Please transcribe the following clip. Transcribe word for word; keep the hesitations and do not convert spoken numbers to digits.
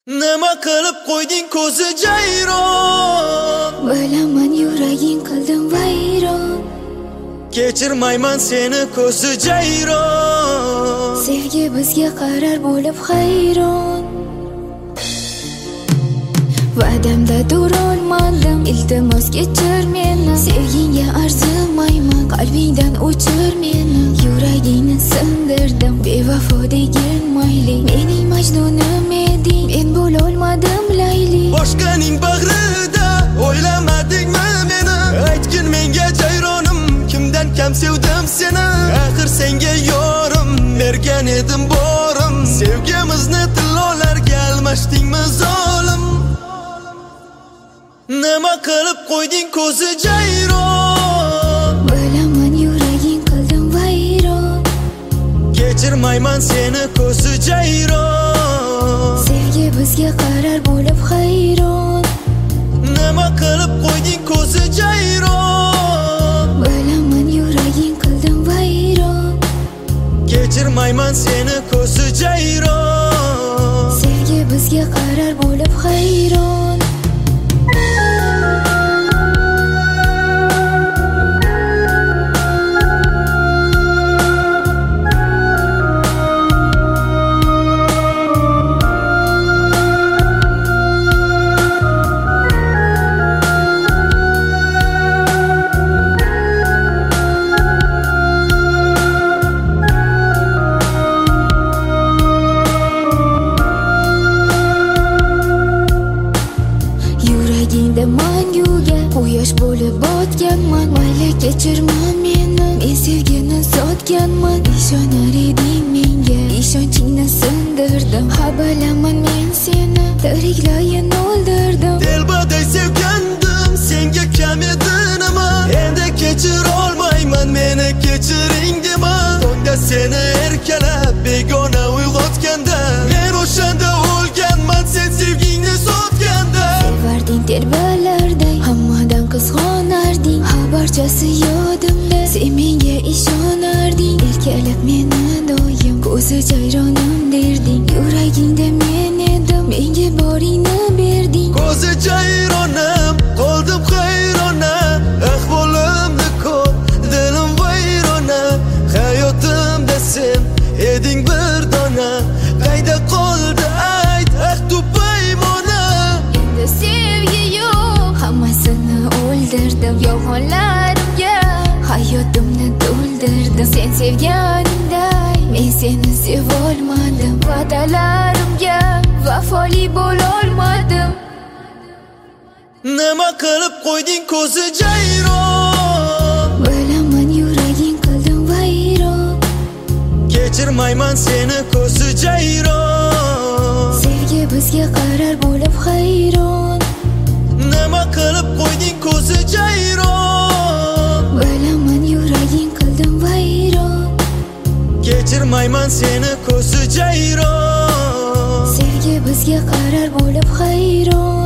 Nima qilib qo'yding ko'zi jayron? Bilaman yuraging qildim vayron. Kechirmayman seni ko'zi jayron. Sevgi bizga qarar bo'lib hayron. Va'damda durolmadim, iltimos kechir meni. Sevgingga arzimayman, qalbingdan o'chir meni. Yuragingni sindirdim, bevafo degan mayli. Mening majnunim eding, men bo'lolmadim layli. Boshqaning bag'rida o'ylamadingmi meni? Aytgin menga jayronim, kimdan kam sevdim seni? Axir senga yorim, bergan edim borim. Sevgimizni tillolarga almashdingmi zolim? Nima qilib qo'yding ko'zi jayron? Bilaman yuraging qildim vayron. Kechirmayman seni ko'zi jayron. Sevgi bizga qarar bo'lib hayron. Nima qilib qo'yding ko'zi jayron? Bilaman yuraging qildim vayron. Kechirmayman seni ko'zi jayron. Sevgi bizga qarar bo'lib hayron. Manguga quyosh bo'lib botganman. Mayli kechirma meni, men sevgini sotganman. Ishonar eding menga, ishonchingni sindirdim. Ha bilaman men seni, tiriklayin o'ldirdim. Telbaday sevgandim, senga kam edi nima? Endi kechira olmayman, meni kechiring dema. Tongda seni erkalab begona uyg'otganda, men o'shanda o'lganman, sen sevgingni sotganda. Sevarding telbalarday, hammadan qizg'onarding. Ha barchasi yodimda, sen menga ishonarding. Erkalab meni doim, ko'zi jayronim derding. Yuragingda men edim, menga boringni berding. Ko'zi jayronim, qoldim hayrona. Ahvolimni ko'r, dilim vayrona. Hayotimda sen eding bir dona. Qayda qoldi ayt, ahdu paymona. Endi sevgi yo'q, hammasini o'ldirdim. Yolg'onlarimga hayotimni to'ldirdim. Sen sevganingday men seni sevolmadim. Va'dalarimga vafoli bo'lolmadim. Nima qilib qo'yding ko'zi jayron? Bilaman yuraging qildim vayron. Kechirmayman seni ko'zi jayron. Sevgi bizga qarar bo'lib hayron. Nima qilib qo'yding ko'zi jayron? Bilaman yuraging qildim vayron. Kechirmayman seni ko'zi jayron. Sevgi bizga qarar bo'lib hayron.